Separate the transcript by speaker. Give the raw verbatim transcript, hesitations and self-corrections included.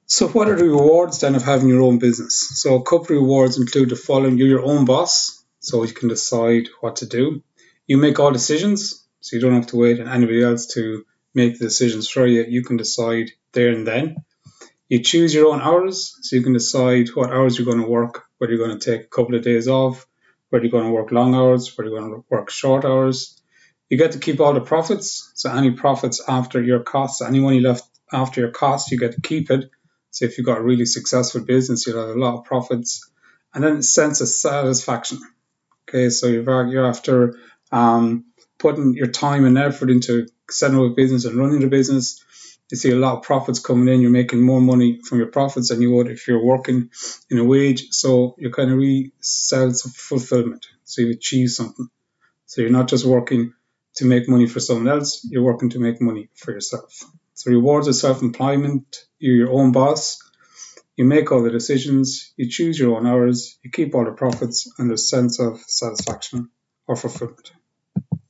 Speaker 1: So what are the rewards then of having your own business? So a couple of rewards include the following. You're your own boss, so you can decide what to do. You make all decisions, so you don't have to wait on anybody else to make the decisions for you. You can decide there and then. You choose your own hours, so you can decide what hours you're going to work, whether you're going to take a couple of days off, whether you're going to work long hours, whether you're going to work short hours. You get to keep all the profits, so any profits after your costs, any money left after your costs, you get to keep it. So if you've got a really successful business, you'll have a lot of profits. And then sense of satisfaction. Okay, so you're, you're after um, putting your time and effort into setting up a business and running the business. You see a lot of profits coming in. You're making more money from your profits than you would if you're working in a wage. So you're kind of really self-fulfillment. So you achieve something. So you're not just working to make money for someone else. You're working to make money for yourself. So rewards of self-employment. You're your own boss. You make all the decisions, you choose your own hours, you keep all the profits, and a sense of satisfaction or fulfillment.